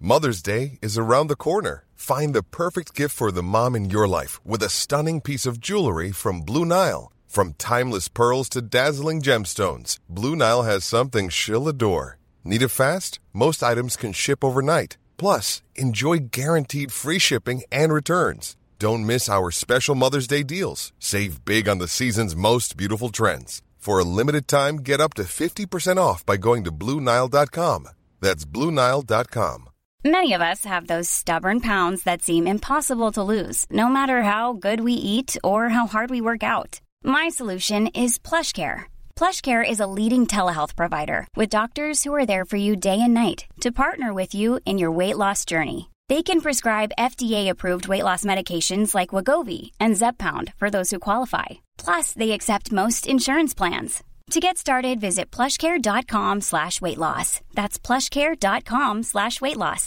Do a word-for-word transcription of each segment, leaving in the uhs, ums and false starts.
Mother's Day is around the corner. Find the perfect gift for the mom in your life with a stunning piece of jewelry from Blue Nile. From timeless pearls to dazzling gemstones, Blue Nile has something she'll adore. Need it fast? Most items can ship overnight. Plus, enjoy guaranteed free shipping and returns. Don't miss our special Mother's Day deals. Save big on the season's most beautiful trends. For a limited time, get up to fifty percent off by going to Blue Nile dot com. That's Blue Nile dot com. Many of us have those stubborn pounds that seem impossible to lose, no matter how good we eat or how hard we work out. My solution is PlushCare. PlushCare is a leading telehealth provider with doctors who are there for you day and night to partner with you in your weight loss journey. They can prescribe F D A-approved weight loss medications like Wegovy and Zepbound for those who qualify. Plus, they accept most insurance plans. To get started, visit plushcare.com slash weight loss. That's plushcare.com slash weight loss.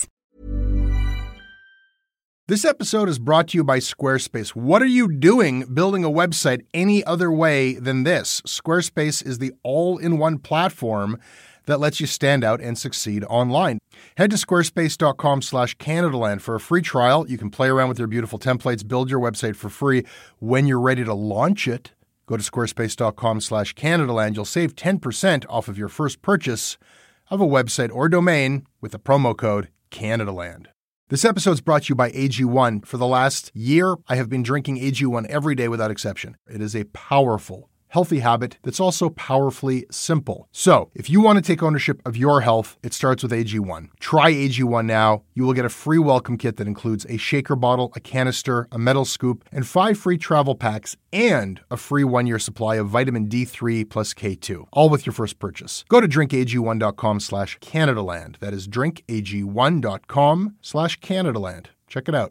This episode is brought to you by Squarespace. What are you doing building a website any other way than this? Squarespace is the all-in-one platform that lets you stand out and succeed online. Head to squarespace.com slash Canadaland for a free trial. You can play around with their beautiful templates, build your website for free. When you're ready to launch it, go to squarespace.com slash Canadaland. You'll save ten percent off of your first purchase of a website or domain with the promo code Canadaland. This episode is brought to you by A G one. For the last year, I have been drinking A G one every day without exception. It is a powerful, healthy habit that's also powerfully simple. So, if you want to take ownership of your health, it starts with A G one. Try A G one now. You will get a free welcome kit that includes a shaker bottle, a canister, a metal scoop, and five free travel packs, and a free one-year supply of vitamin D three plus K two, all with your first purchase. Go to drinkag1.com slash Canadaland. That is drinkag1.com slash Canadaland. Check it out.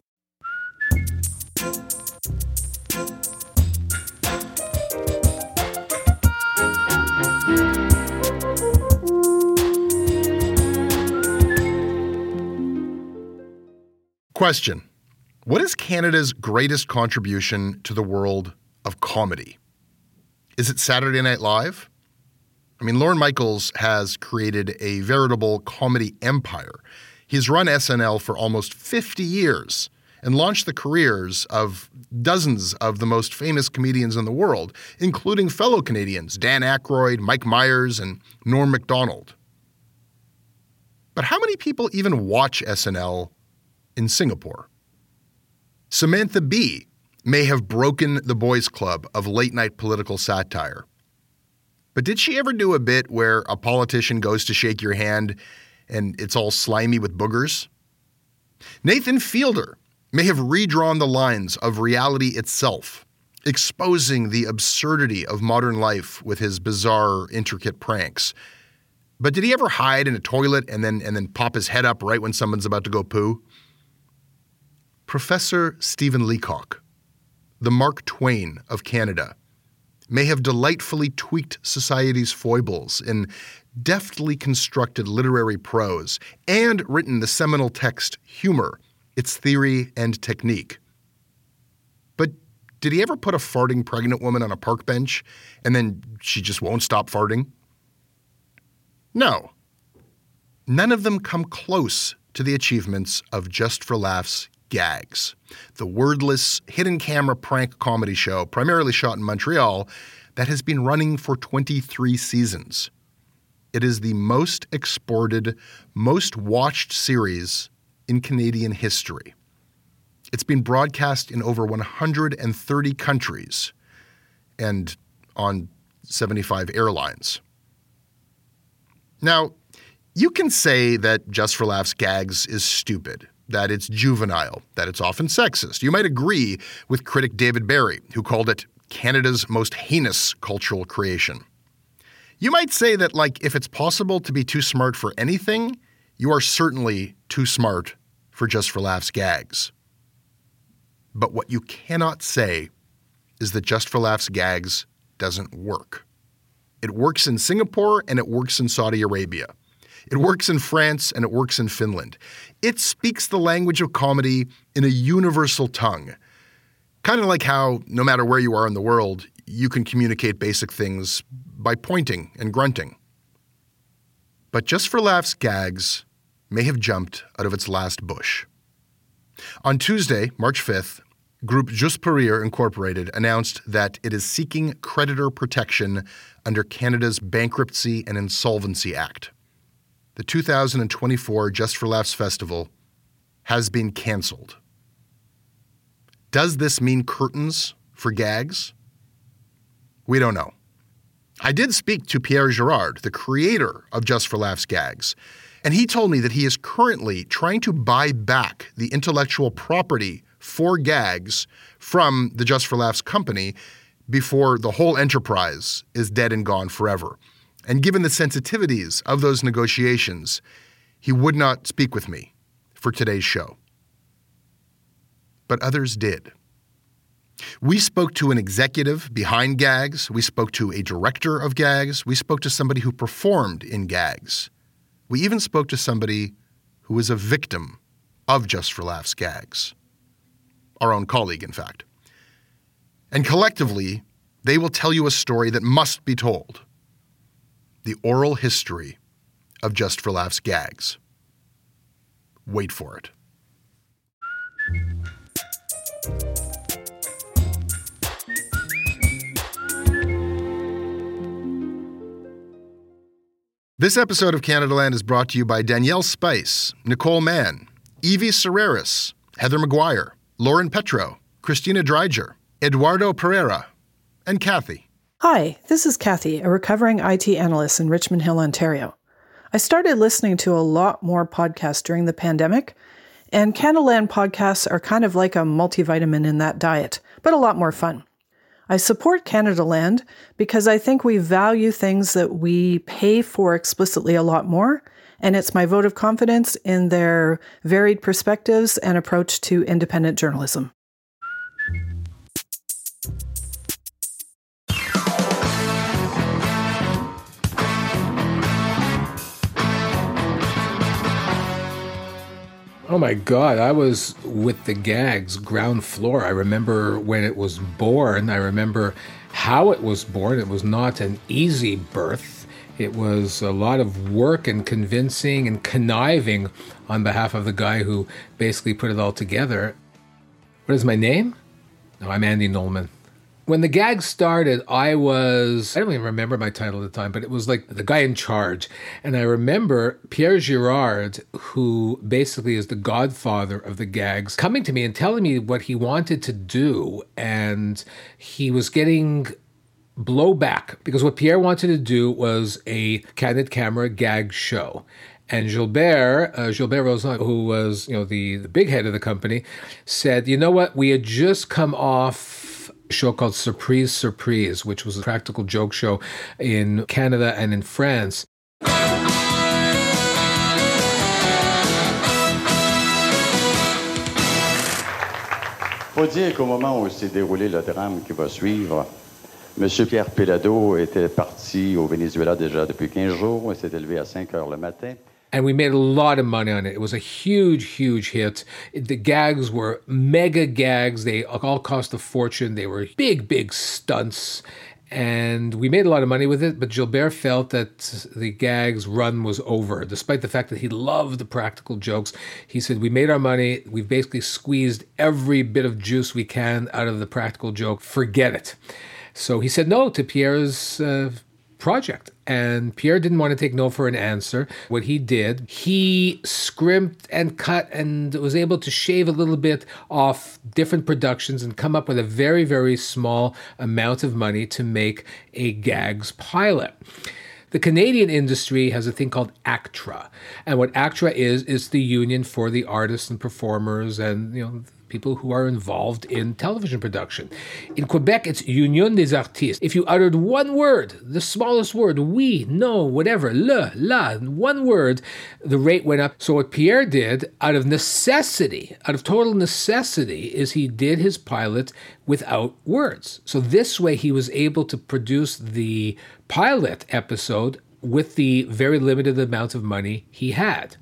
Question. What is Canada's greatest contribution to the world of comedy? Is it Saturday Night Live? I mean, Lorne Michaels has created a veritable comedy empire. He's run S N L for almost fifty years and launched the careers of dozens of the most famous comedians in the world, including fellow Canadians Dan Aykroyd, Mike Myers, and Norm Macdonald. But how many people even watch S N L in Singapore? Samantha Bee may have broken the boys' club of late-night political satire. But did she ever do a bit where a politician goes to shake your hand and it's all slimy with boogers? Nathan Fielder may have redrawn the lines of reality itself, exposing the absurdity of modern life with his bizarre, intricate pranks. But did he ever hide in a toilet and then and then pop his head up right when someone's about to go poo? Professor Stephen Leacock, the Mark Twain of Canada, may have delightfully tweaked society's foibles in deftly constructed literary prose and written the seminal text Humor, Its Theory and Technique. But did he ever put a farting pregnant woman on a park bench and then she just won't stop farting? No. None of them come close to the achievements of Just for Laughs Gags, the wordless, hidden camera prank comedy show primarily shot in Montreal that has been running for twenty-three seasons. It is the most exported, most watched series in Canadian history. It's been broadcast in over one hundred thirty countries and on seventy-five airlines. Now, you can say that Just for Laughs Gags is stupid, that it's juvenile, that it's often sexist. You might agree with critic David Barry, who called it Canada's most heinous cultural creation. You might say that, like, if it's possible to be too smart for anything, you are certainly too smart for Just for Laughs Gags. But what you cannot say is that Just for Laughs Gags doesn't work. It works in Singapore and it works in Saudi Arabia. It works in France and it works in Finland. It speaks the language of comedy in a universal tongue. Kind of like how, no matter where you are in the world, you can communicate basic things by pointing and grunting. But Just for Laughs Gags may have jumped out of its last bush. On Tuesday, March fifth, Groupe Juste pour Rire Incorporated announced that it is seeking creditor protection under Canada's Bankruptcy and Insolvency Act. The two thousand twenty-four Just for Laughs Festival has been cancelled. Does this mean curtains for gags? We don't know. I did speak to Pierre Girard, the creator of Just for Laughs gags, and he told me that he is currently trying to buy back the intellectual property for gags from the Just for Laughs company before the whole enterprise is dead and gone forever. And given the sensitivities of those negotiations, he would not speak with me for today's show. But others did. We spoke to an executive behind gags. We spoke to a director of gags. We spoke to somebody who performed in gags. We even spoke to somebody who was a victim of Just for Laughs gags. Our own colleague, in fact. And collectively, they will tell you a story that must be told. The oral history of Just for Laughs gags. Wait for it. This episode of Canadaland is brought to you by Danielle Spice, Nicole Mann, Evie Serreris, Heather McGuire, Lauren Petro, Christina Dreiger, Eduardo Pereira, and Kathy. Hi, this is Kathy, a recovering I T analyst in Richmond Hill, Ontario. I started listening to a lot more podcasts during the pandemic, and Canadaland podcasts are kind of like a multivitamin in that diet, but a lot more fun. I support Canadaland because I think we value things that we pay for explicitly a lot more, and it's my vote of confidence in their varied perspectives and approach to independent journalism. Oh my God, I was with the gags ground floor. I remember when it was born. I remember how it was born. It was not an easy birth. It was a lot of work and convincing and conniving on behalf of the guy who basically put it all together. What is my name? No, I'm Andy Nolman. When the gag started, I was, I don't even remember my title at the time, but it was like the guy in charge. And I remember Pierre Girard, who basically is the godfather of the gags, coming to me and telling me what he wanted to do. And he was getting blowback because what Pierre wanted to do was a candid camera gag show. And Gilbert, uh, Gilbert Rozon, who was, you know, the, the big head of the company, said, you know what, we had just come off show called Surprise Surprise, which was a practical joke show in Canada and in France. Faut dire qu'au moment où s'est déroulé le drame qui va suivre, M. Pierre Péladeau était parti au Venezuela déjà depuis quinze jours et s'est élevé à cinq heures le matin. And we made a lot of money on it. It was a huge, huge hit. The gags were mega gags. They all cost a fortune. They were big, big stunts. And we made a lot of money with it, but Gilbert felt that the gags run was over. Despite the fact that he loved the practical jokes, he said, we made our money. We've basically squeezed every bit of juice we can out of the practical joke. Forget it. So he said no to Pierre's uh, project. And Pierre didn't want to take no for an answer. What he did, he scrimped and cut and was able to shave a little bit off different productions and come up with a very, very small amount of money to make a gags pilot. The Canadian industry has a thing called ACTRA. And what ACTRA is, is the union for the artists and performers and, you know, people who are involved in television production. In Quebec, it's Union des Artistes. If you uttered one word, the smallest word, oui, no, whatever, le, la, one word, the rate went up. So what Pierre did, out of necessity, out of total necessity, is he did his pilot without words. So this way he was able to produce the pilot episode with the very limited amount of money he had.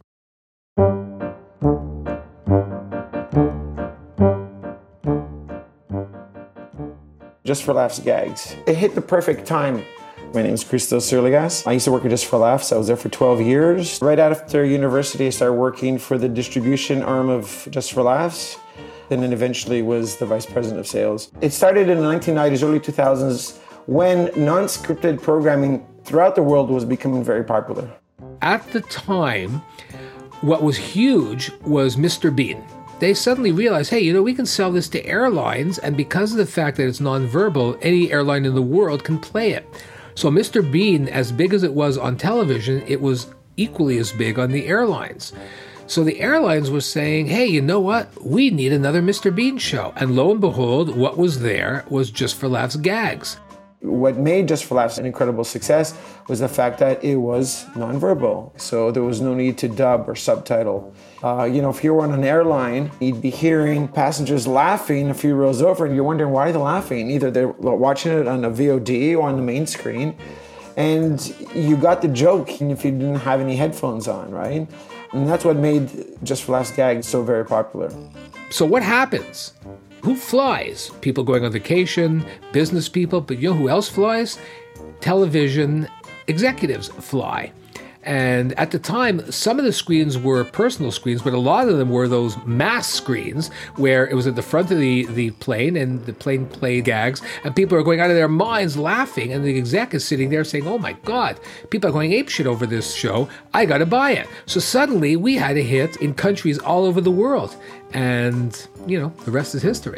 Just for Laughs gags. It hit the perfect time My name is Christos Sirligas. I used to work at Just for Laughs. I was there for twelve years. Right after university, I started working for the distribution arm of Just for Laughs, and then eventually was the vice president of sales. It started in the nineteen nineties, early two thousands, when non-scripted programming throughout the world was becoming very popular. At the time, what was huge was Mister Bean. They suddenly realized, hey, you know, we can sell this to airlines, and because of the fact that it's nonverbal, any airline in the world can play it. So Mister Bean, as big as it was on television, it was equally as big on the airlines. So the airlines were saying, hey, you know what? We need another Mister Bean show. And lo and behold, what was there was Just for Laughs gags. What made Just for Laughs an incredible success was the fact that it was nonverbal. So there was no need to dub or subtitle. Uh, you know, if you were on an airline, you'd be hearing passengers laughing a few rows over, and you're wondering why they're laughing. Either they're watching it on a V O D or on the main screen, and you got the joke if you didn't have any headphones on, right? And that's what made Just for Laughs gags so very popular. So what happens? Who flies? People going on vacation, business people, but you know who else flies? Television executives fly. And at the time, some of the screens were personal screens, but a lot of them were those mass screens where it was at the front of the, the plane and the plane played gags, and people are going out of their minds laughing, and the exec is sitting there saying, oh my God, people are going apeshit over this show. I got to buy it. So suddenly we had a hit in countries all over the world. And, you know, the rest is history.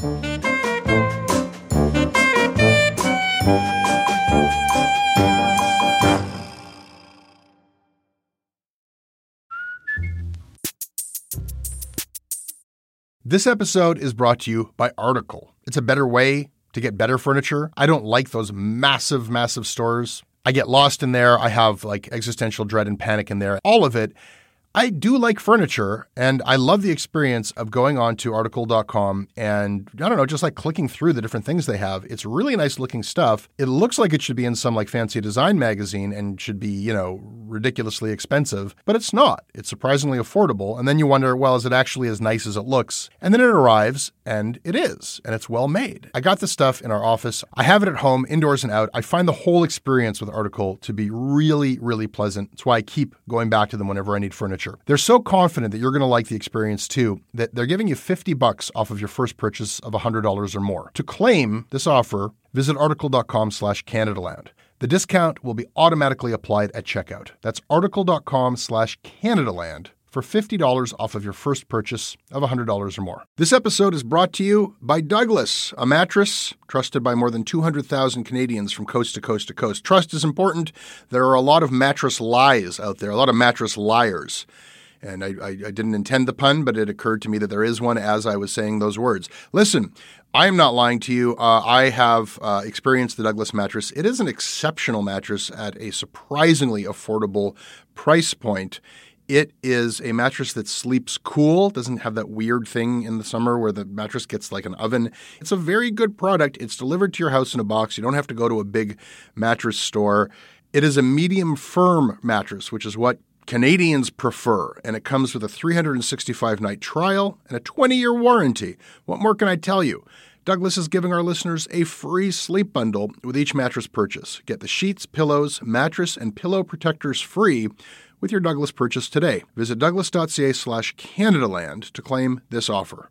This episode is brought to you by Article. It's a better way to get better furniture. I don't like those massive, massive stores. I get lost in there. I have like existential dread and panic in there. All of it. I do like furniture, and I love the experience of going on to article dot com and, I don't know, just like clicking through the different things they have. It's really nice looking stuff. It looks like it should be in some like fancy design magazine and should be, you know, ridiculously expensive, but it's not. It's surprisingly affordable. And then you wonder, well, is it actually as nice as it looks? And then it arrives, and it is, and it's well made. I got this stuff in our office. I have it at home, indoors and out. I find the whole experience with Article to be really, really pleasant. That's why I keep going back to them whenever I need furniture. They're so confident that you're going to like the experience too, that they're giving you fifty bucks off of your first purchase of one hundred dollars or more. To claim this offer, visit article dot com slash Canadaland. The discount will be automatically applied at checkout. That's article dot com slash Canadaland for fifty dollars off of your first purchase of one hundred dollars or more. This episode is brought to you by Douglas, a mattress trusted by more than two hundred thousand Canadians from coast to coast to coast. Trust is important. There are a lot of mattress lies out there, a lot of mattress liars. And I, I, I didn't intend the pun, but it occurred to me that there is one as I was saying those words. Listen, I am not lying to you. Uh, I have uh, experienced the Douglas mattress. It is an exceptional mattress at a surprisingly affordable price point. It is a mattress that sleeps cool, doesn't have that weird thing in the summer where the mattress gets like an oven. It's a very good product. It's delivered to your house in a box. You don't have to go to a big mattress store. It is a medium firm mattress, which is what Canadians prefer, and it comes with a three hundred sixty-five night trial and a twenty year warranty. What more can I tell you? Douglas is giving our listeners a free sleep bundle with each mattress purchase. Get the sheets, pillows, mattress, and pillow protectors free with your Douglas purchase today. Visit douglas.ca slash Canadaland to claim this offer.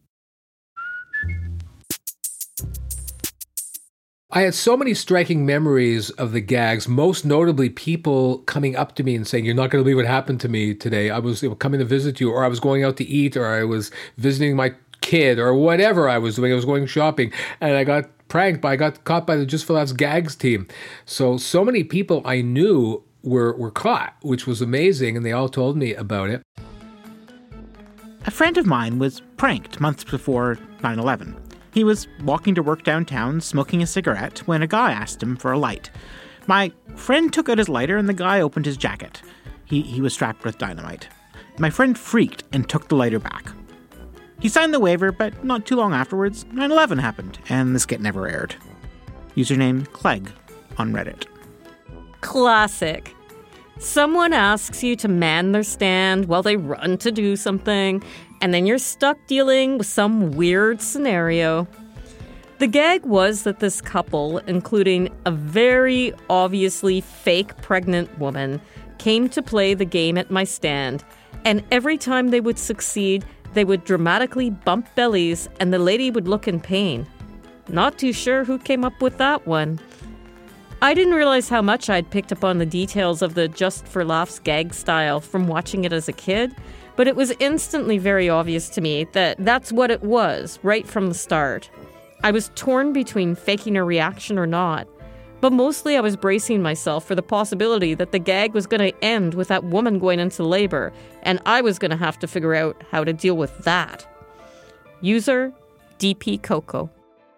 I had so many striking memories of the gags, most notably people coming up to me and saying, you're not going to believe what happened to me today. I was coming to visit you, or I was going out to eat, or I was visiting my kid, or whatever I was doing. I was going shopping, and I got pranked, but I got caught by the Just for Laughs gags team. So, so many people I knew were, were caught, which was amazing, and they all told me about it. A friend of mine was pranked months before nine eleven. He was walking to work downtown, smoking a cigarette, when a guy asked him for a light. My friend took out his lighter, and the guy opened his jacket. He, he was strapped with dynamite. My friend freaked and took the lighter back. He signed the waiver, but not too long afterwards, nine eleven happened, and the skit never aired. Username Clegg on Reddit. Classic. Someone asks you to man their stand while they run to do something, and then you're stuck dealing with some weird scenario. The gag was that this couple, including a very obviously fake pregnant woman, came to play the game at my stand, and every time they would succeed, they would dramatically bump bellies and the lady would look in pain. Not too sure who came up with that one. I didn't realize how much I'd picked up on the details of the Just for Laughs gag style from watching it as a kid, but it was instantly very obvious to me that that's what it was right from the start. I was torn between faking a reaction or not, but mostly I was bracing myself for the possibility that the gag was going to end with that woman going into labor, and I was going to have to figure out how to deal with that. User D P Coco.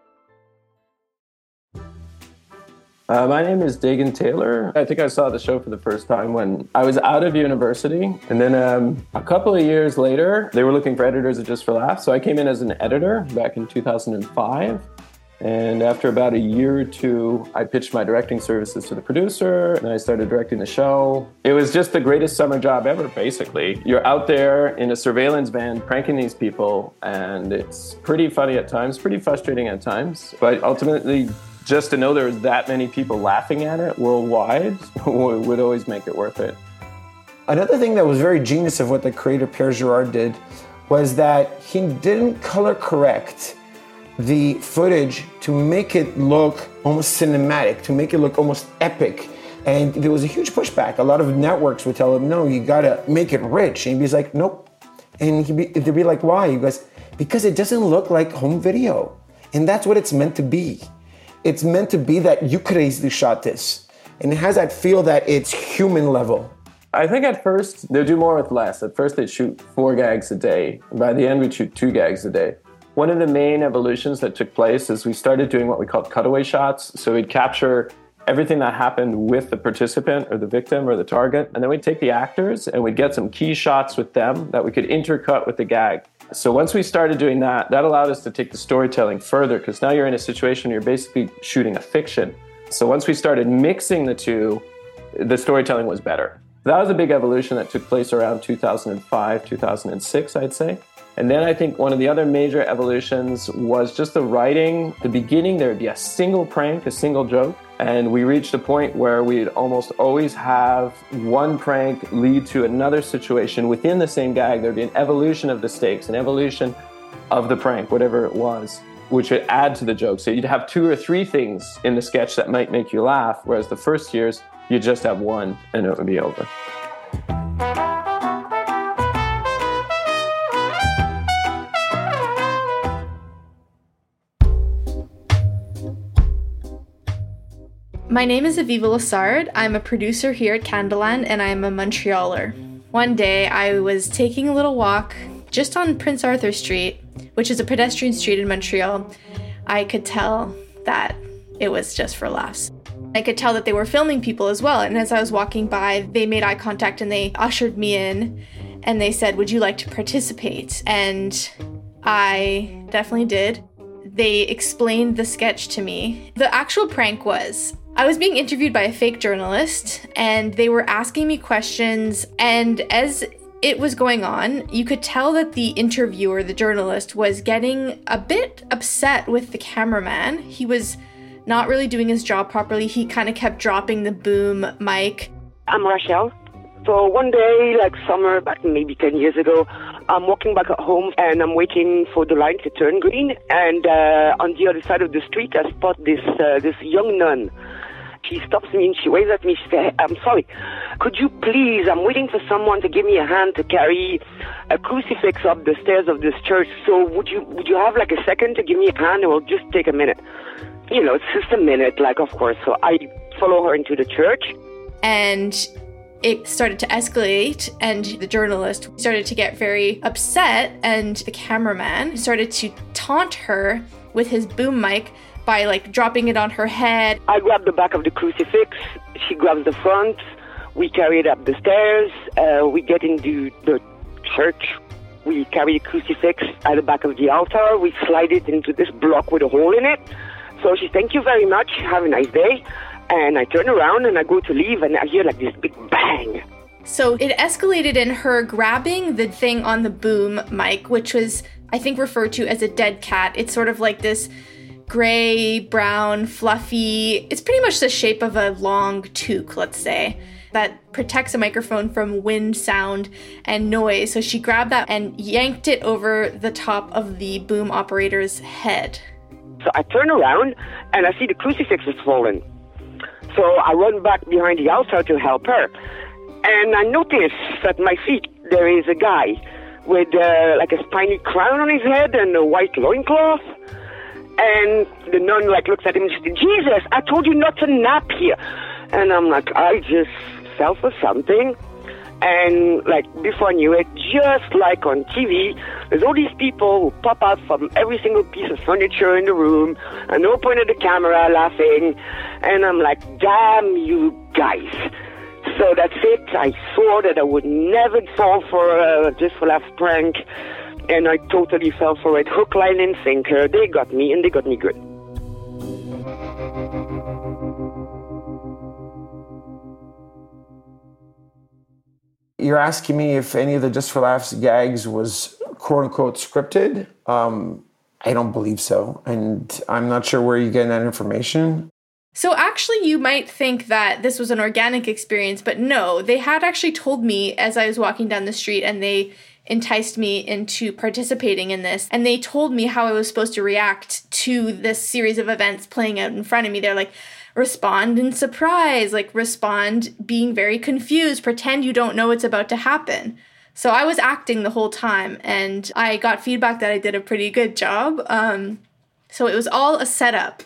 Uh, my name is Dagan Taylor. I think I saw the show for the first time when I was out of university. And then um, a couple of years later, they were looking for editors of Just for Laughs. So I came in as an editor back in two thousand five. And after about a year or two, I pitched my directing services to the producer, and I started directing the show. It was just the greatest summer job ever, basically. You're out there in a surveillance van pranking these people, and it's pretty funny at times, pretty frustrating at times. But ultimately, just to know there was that many people laughing at it worldwide would always make it worth it. Another thing that was very genius of what the creator Pierre Girard did was that he didn't color correct the footage to make it look almost cinematic, to make it look almost epic. And there was a huge pushback. A lot of networks would tell him, no, you gotta make it rich. And he'd be like, nope. And he'd be, they'd be like, why? He goes, because it doesn't look like home video. And that's what it's meant to be. It's meant to be that you could have easily shot this. And it has that feel that it's human level. I think at first they'll do more with less. At first they'd shoot four gags a day. By the end we'd shoot two gags a day. One of the main evolutions that took place is we started doing what we called cutaway shots. So we'd capture everything that happened with the participant or the victim or the target. And then we'd take the actors and we'd get some key shots with them that we could intercut with the gag. So once we started doing that, that allowed us to take the storytelling further, because now you're in a situation where you're basically shooting a fiction. So once we started mixing the two, the storytelling was better. That was a big evolution that took place around two thousand five, two thousand six, I'd say. And then I think one of the other major evolutions was just the writing. At the beginning, there would be a single prank, a single joke. And we reached a point where we'd almost always have one prank lead to another situation within the same gag. There'd be an evolution of the stakes, an evolution of the prank, whatever it was, which would add to the joke. So you'd have two or three things in the sketch that might make you laugh, whereas the first years, you'd just have one and it would be over. My name is Aviva Lassard. I'm a producer here at Canadaland, and I'm a Montrealer. One day, I was taking a little walk just on Prince Arthur Street, which is a pedestrian street in Montreal. I could tell that it was Just for Laughs. I could tell that they were filming people as well, and as I was walking by, they made eye contact and they ushered me in, and they said, would you like to participate? And I definitely did. They explained the sketch to me. The actual prank was, I was being interviewed by a fake journalist, and they were asking me questions, and as it was going on, you could tell that the interviewer, the journalist, was getting a bit upset with the cameraman. He was not really doing his job properly. He kind of kept dropping the boom mic. I'm Rachel. So one day, like summer, back maybe ten years ago, I'm walking back at home and I'm waiting for the line to turn green. And uh, on the other side of the street, I spot this uh, this young nun. She stops me and she waves at me. She says, I'm sorry, could you please, I'm waiting for someone to give me a hand to carry a crucifix up the stairs of this church. So would you would you have like a second to give me a hand? It will just take a minute. You know, it's just a minute, like, of course. So I follow her into the church. And it started to escalate, and the journalist started to get very upset, and the cameraman started to taunt her with his boom mic by, like, dropping it on her head. I grab the back of the crucifix, she grabs the front, we carry it up the stairs, uh, we get into the church, we carry the crucifix at the back of the altar, we slide it into this block with a hole in it. So she says, thank you very much, have a nice day. And I turn around and I go to leave and I hear like this big bang. So it escalated in her grabbing the thing on the boom mic, which was, I think, referred to as a dead cat. It's sort of like this gray, brown, fluffy. It's pretty much the shape of a long toque, let's say, that protects a microphone from wind, sound, and noise. So she grabbed that and yanked it over the top of the boom operator's head. So I turn around and I see the crucifix is fallen. So I run back behind the altar to help her. And I notice at my feet there is a guy with uh, like a spiny crown on his head and a white loincloth. And the nun like looks at him and says, "Jesus, I told you not to nap here." And I'm like, I just fell for something. And like before I knew it, just like on T V, there's all these people who pop out from every single piece of furniture in the room and they all point at the camera laughing. And I'm like, damn you guys. So that's it. I swore that I would never fall for a Just for Laughs prank. And I totally fell for it. Hook, line, and sinker. They got me, and they got me good. You're asking me if any of the Just for Laughs gags was quote-unquote scripted? Um, I don't believe so. And I'm not sure where you're getting that information. So actually, you might think that this was an organic experience, but no, they had actually told me as I was walking down the street, and they enticed me into participating in this. And they told me how I was supposed to react to this series of events playing out in front of me. They're like, respond in surprise, like respond being very confused, pretend you don't know what's about to happen. So I was acting the whole time, and I got feedback that I did a pretty good job. Um, so it was all a setup.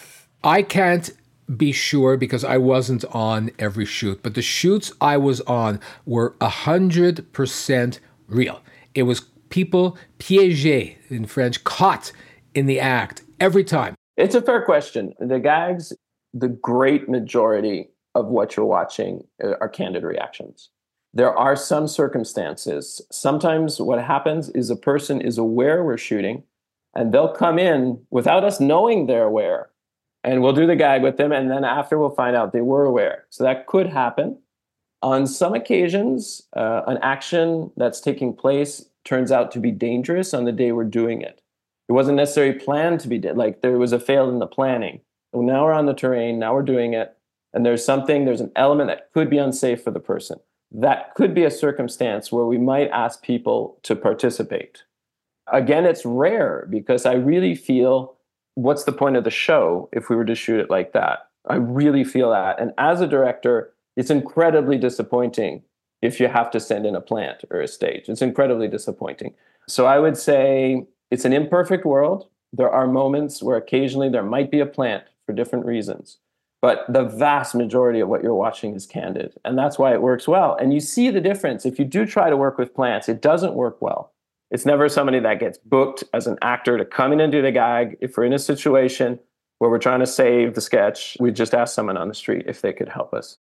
I can't be sure because I wasn't on every shoot, but the shoots I was on were one hundred percent real. It was people piégés, in French, caught in the act every time. It's a fair question. The gags, the great majority of what you're watching are candid reactions. There are some circumstances. Sometimes what happens is a person is aware we're shooting, and they'll come in without us knowing they're aware. And we'll do the gag with them, and then after we'll find out they were aware. So that could happen. On some occasions, uh, an action that's taking place turns out to be dangerous on the day we're doing it. It wasn't necessarily planned to be, like there was a fail in the planning. Well, now we're on the terrain, now we're doing it, and there's something, there's an element that could be unsafe for the person. That could be a circumstance where we might ask people to participate. Again, it's rare because I really feel, what's the point of the show if we were to shoot it like that? I really feel that. And as a director, it's incredibly disappointing if you have to send in a plant or a stage. It's incredibly disappointing. So I would say it's an imperfect world. There are moments where occasionally there might be a plant for different reasons. But the vast majority of what you're watching is candid. And that's why it works well. And you see the difference. If you do try to work with plants, it doesn't work well. It's never somebody that gets booked as an actor to come in and do the gag. If we're in a situation where we're trying to save the sketch, we just ask someone on the street if they could help us.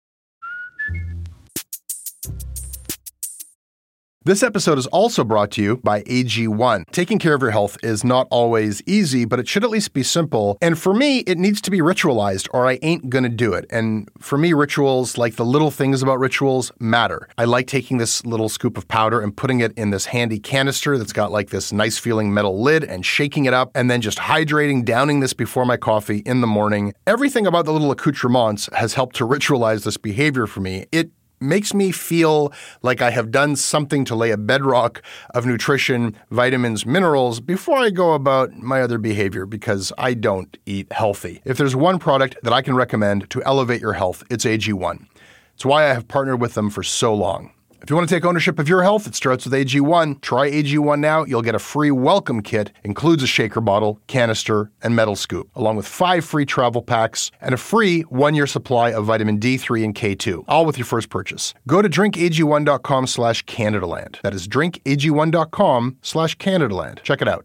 This episode is also brought to you by A G one. Taking care of your health is not always easy, but it should at least be simple. And for me, it needs to be ritualized or I ain't gonna do it. And for me, rituals, like the little things about rituals, matter. I like taking this little scoop of powder and putting it in this handy canister that's got like this nice feeling metal lid and shaking it up and then just hydrating, downing this before my coffee in the morning. Everything about the little accoutrements has helped to ritualize this behavior for me. It makes me feel like I have done something to lay a bedrock of nutrition, vitamins, minerals before I go about my other behavior because I don't eat healthy. If there's one product that I can recommend to elevate your health, it's A G one. It's why I have partnered with them for so long. If you want to take ownership of your health, it starts with A G one. Try A G one now. You'll get a free welcome kit. Includes a shaker bottle, canister, and metal scoop, along with five free travel packs and a free one-year supply of vitamin D three and K two, all with your first purchase. Go to drinkag1.com slash Canadaland. That is drinkag1.com slash Canadaland. Check it out.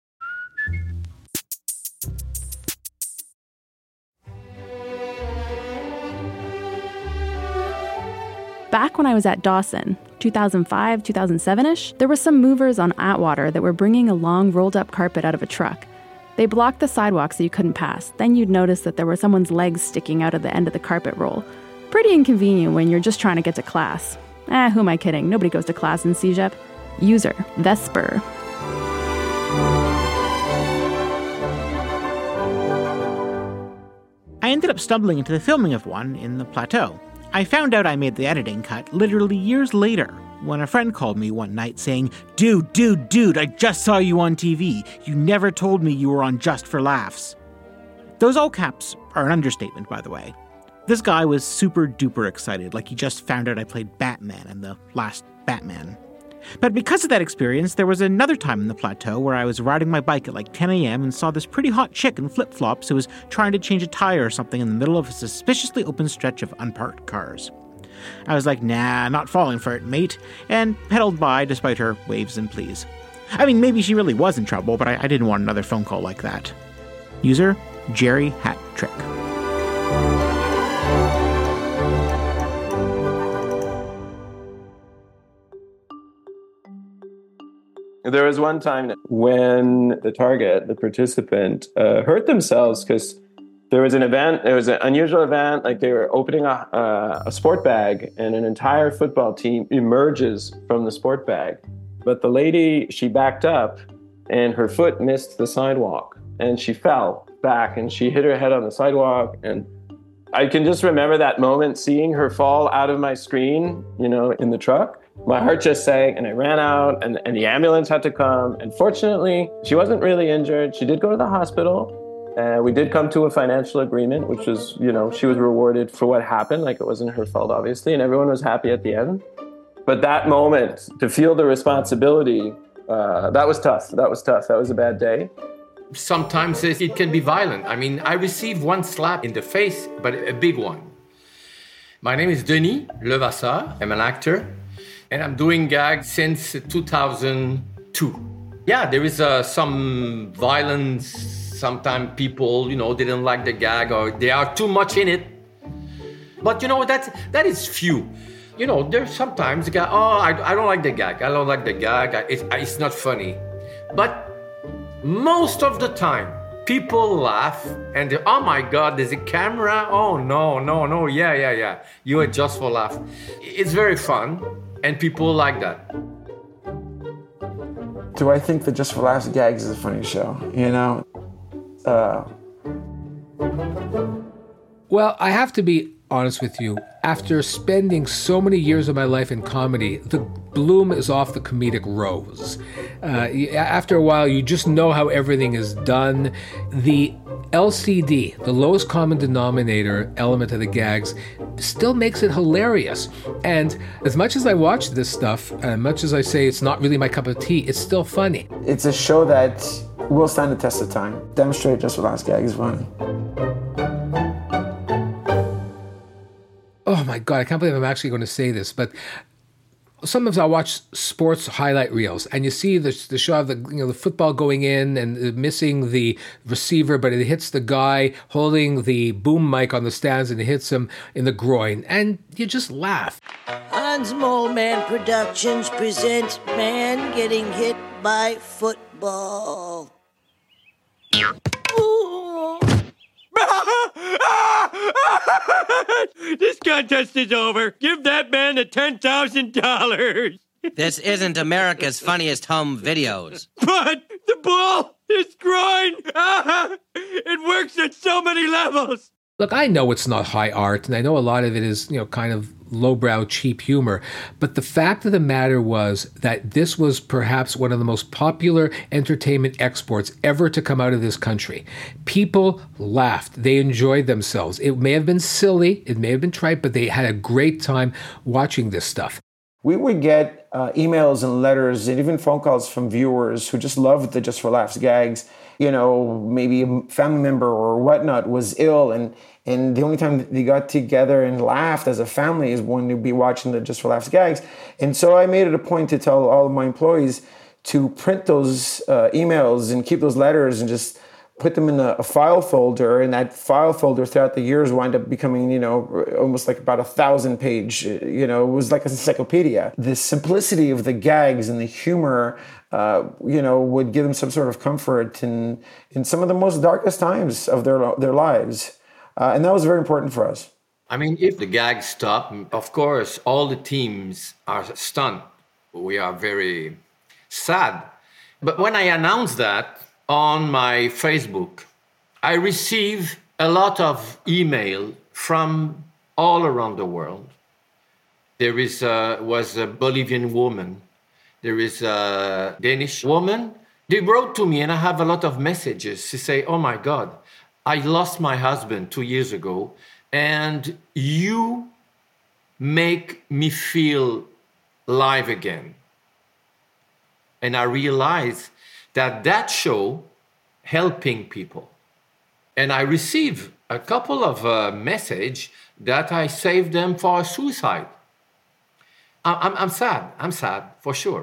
Back when I was at Dawson, two thousand five, two thousand seven-ish, there were some movers on Atwater that were bringing a long rolled-up carpet out of a truck. They blocked the sidewalk so you couldn't pass. Then you'd notice that there were someone's legs sticking out of the end of the carpet roll. Pretty inconvenient when you're just trying to get to class. Eh, who am I kidding? Nobody goes to class in C G E P. User, Vesper. I ended up stumbling into the filming of one in the Plateau. I found out I made the editing cut literally years later, when a friend called me one night saying, Dude, dude, dude, I just saw you on T V. You never told me you were on Just for Laughs. Those all caps are an understatement, by the way. This guy was super duper excited, like he just found out I played Batman in the last Batman. But because of that experience, there was another time in the Plateau where I was riding my bike at like ten a.m. and saw this pretty hot chick in flip-flops who was trying to change a tire or something in the middle of a suspiciously open stretch of unparked cars. I was like, nah, not falling for it, mate, and pedaled by despite her waves and pleas. I mean, maybe she really was in trouble, but I, I didn't want another phone call like that. User, Jerry Hat Trick. There was one time when the target, the participant, uh, hurt themselves because there was an event, it was an unusual event, like they were opening a, uh, a sport bag and an entire football team emerges from the sport bag. But the lady, she backed up and her foot missed the sidewalk and she fell back and she hit her head on the sidewalk. And I can just remember that moment, seeing her fall out of my screen, you know, in the truck. My heart just sank and I ran out and, and the ambulance had to come. And fortunately, she wasn't really injured. She did go to the hospital. Uh, we did come to a financial agreement, which was, you know, she was rewarded for what happened. Like it wasn't her fault, obviously. And everyone was happy at the end. But that moment, to feel the responsibility, uh, that was tough. That was tough. That was a bad day. Sometimes it can be violent. I mean, I received one slap in the face, but a big one. My name is Denis Levasseur. I'm an actor. And I'm doing gags since two thousand two. Yeah, there is uh, some violence. Sometimes people, you know, they don't like the gag or they are too much in it. But, you know, that, that is few. You know, there's sometimes the guy, oh, I, I don't like the gag. I don't like the gag. It's, it's not funny. But most of the time, people laugh and they, oh my God, there's a camera. Oh, no, no, no. Yeah, yeah, yeah. You are just for laugh. It's very fun. And people like that. Do I think that Just for Laughs Gags is a funny show? You know? Uh... Well, I have to be honest with you. After spending so many years of my life in comedy, the bloom is off the comedic rose. Uh, after a while, you just know how everything is done. The L C D, the lowest common denominator element of the gags, still makes it hilarious. And as much as I watch this stuff, as much as I say it's not really my cup of tea, it's still funny. It's a show that will stand the test of time. Demonstrate Just for Laughs Gags is funny. Oh my God, I can't believe I'm actually going to say this, but sometimes I watch sports highlight reels, and you see the, the shot of the, you know, the football going in and missing the receiver, but it hits the guy holding the boom mic on the stands and it hits him in the groin, and you just laugh. Hans Moleman Productions presents Man Getting Hit by Football. This contest is over. Give that man the ten thousand dollars. This isn't America's Funniest Home Videos. But the ball is groin. It works at so many levels. Look, I know it's not high art, and I know a lot of it is, you know, kind of lowbrow, cheap humor. But the fact of the matter was that this was perhaps one of the most popular entertainment exports ever to come out of this country. People laughed. They enjoyed themselves. It may have been silly. It may have been trite, but they had a great time watching this stuff. We would get uh, emails and letters and even phone calls from viewers who just loved the Just for Laughs gags. You know, maybe a family member or whatnot was ill, and and the only time they got together and laughed as a family is when they'd be watching the Just for Laughs gags. And so I made it a point to tell all of my employees to print those uh, emails and keep those letters and just put them in a, a file folder, and that file folder throughout the years wound up becoming, you know, almost like about a thousand page, you know, it was like an encyclopedia. The simplicity of the gags and the humor, uh, you know, would give them some sort of comfort in, in some of the most darkest times of their, their lives. Uh, and that was very important for us. I mean, if the gags stop, of course, all the teams are stunned. We are very sad. But when I announced that on my Facebook, I received a lot of email from all around the world. There is a, was a Bolivian woman. There is a Danish woman. They wrote to me, and I have a lot of messages to say, oh my God, I lost my husband two years ago, and you make me feel alive again. And I realized that that show helping people. And I received a couple of uh, messages that I saved them for suicide. I- I'm, I'm sad. I'm sad, for sure.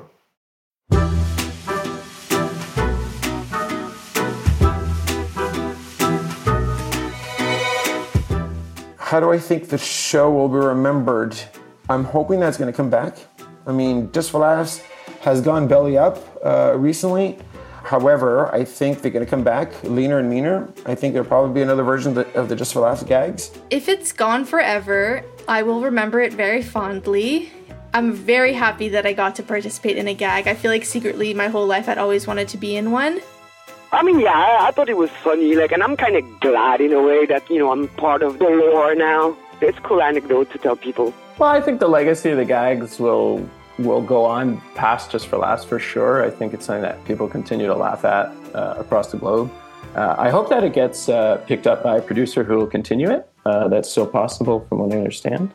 How do I think the show will be remembered? I'm hoping that's going to come back. I mean, Just for Laughs has gone belly up uh, recently. However, I think they're going to come back leaner and meaner. I think there'll probably be another version of the, of the Just for Laughs gags. If it's gone forever, I will remember it very fondly. I'm very happy that I got to participate in a gag. I feel like secretly my whole life I'd always wanted to be in one. I mean, yeah, I, I thought it was funny, like, and I'm kind of glad in a way that, you know, I'm part of the lore now. It's a cool anecdote to tell people. Well, I think the legacy of the gags will will go on past Just for Laughs for sure. I think it's something that people continue to laugh at uh, across the globe. Uh, I hope that it gets uh, picked up by a producer who will continue it. Uh, that's still possible from what I understand.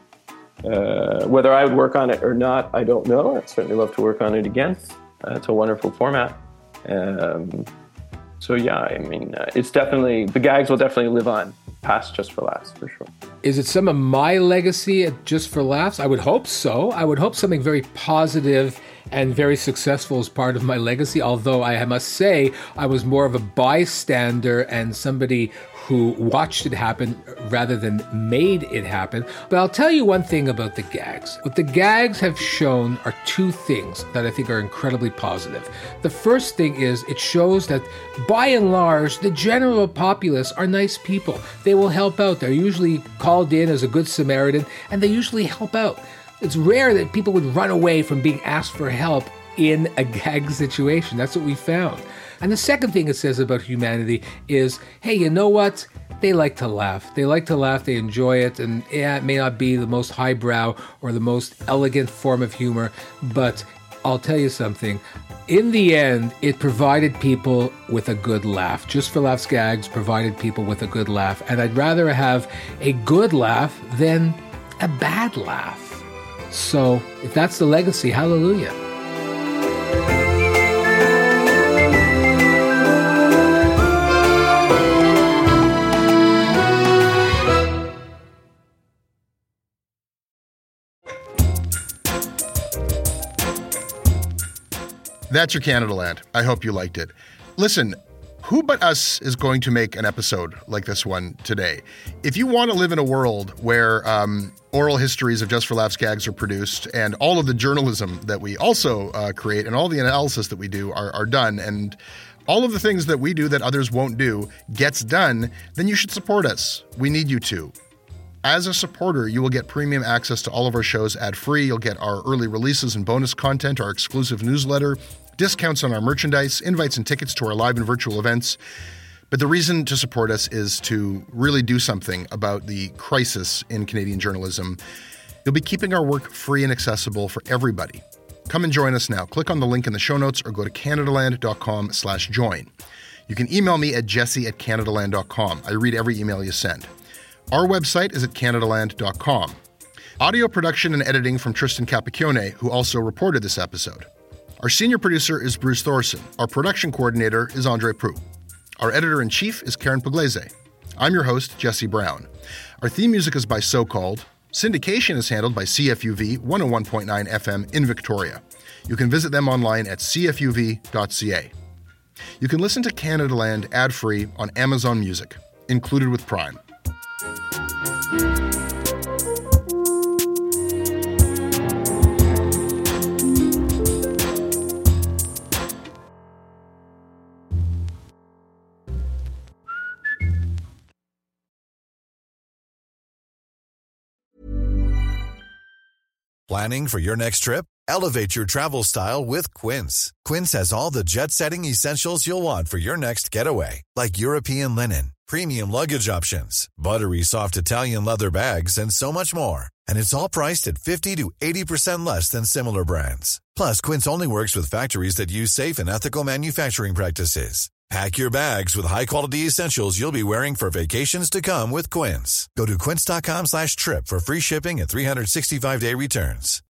Uh, whether I would work on it or not, I don't know. I'd certainly love to work on it again. Uh, it's a wonderful format. Um, so yeah, I mean, uh, it's definitely, the gags will definitely live on past Just for Laughs for sure. Is it some of my legacy at Just for Laughs? I would hope so. I would hope something very positive and very successful as part of my legacy, although I must say I was more of a bystander and somebody who watched it happen rather than made it happen. But I'll tell you one thing about the gags. What the gags have shown are two things that I think are incredibly positive. The first thing is it shows that by and large, the general populace are nice people. They will help out. They're usually called in as a good Samaritan, and they usually help out. It's rare that people would run away from being asked for help in a gag situation. That's what we found. And the second thing it says about humanity is, hey, you know what? They like to laugh. They like to laugh. They enjoy it. And yeah, it may not be the most highbrow or the most elegant form of humor, but I'll tell you something. In the end, it provided people with a good laugh. Just for Laughs gags provided people with a good laugh. And I'd rather have a good laugh than a bad laugh. So if that's the legacy, hallelujah. That's your Canada Land. I hope you liked it. Listen, who but us is going to make an episode like this one today? If you want to live in a world where um, oral histories of Just for Laughs gags are produced and all of the journalism that we also uh, create and all the analysis that we do are, are done and all of the things that we do that others won't do gets done, then you should support us. We need you to. As a supporter, you will get premium access to all of our shows ad-free. You'll get our early releases and bonus content, our exclusive newsletter, discounts on our merchandise, invites and tickets to our live and virtual events. But the reason to support us is to really do something about the crisis in Canadian journalism. You'll be keeping our work free and accessible for everybody. Come and join us now. Click on the link in the show notes or go to canadaland.com slash join. You can email me at jesse at canadaland dot com. I read every email you send. Our website is at canadaland dot com. Audio production and editing from Tristan Capacchione, who also reported this episode. Our senior producer is Bruce Thorson. Our production coordinator is Andre Proulx. Our editor-in-chief is Karen Pugliese. I'm your host, Jesse Brown. Our theme music is by So Called. Syndication is handled by C F U V one oh one point nine F M in Victoria. You can visit them online at c f u v dot c a. You can listen to Canada Land ad-free on Amazon Music, included with Prime. Planning for your next trip? Elevate your travel style with Quince. Quince has all the jet-setting essentials you'll want for your next getaway, like European linen, premium luggage options, buttery soft Italian leather bags, and so much more. And it's all priced at fifty to eighty percent less than similar brands. Plus, Quince only works with factories that use safe and ethical manufacturing practices. Pack your bags with high-quality essentials you'll be wearing for vacations to come with Quince. Go to quince.com slash trip for free shipping and three sixty-five day returns.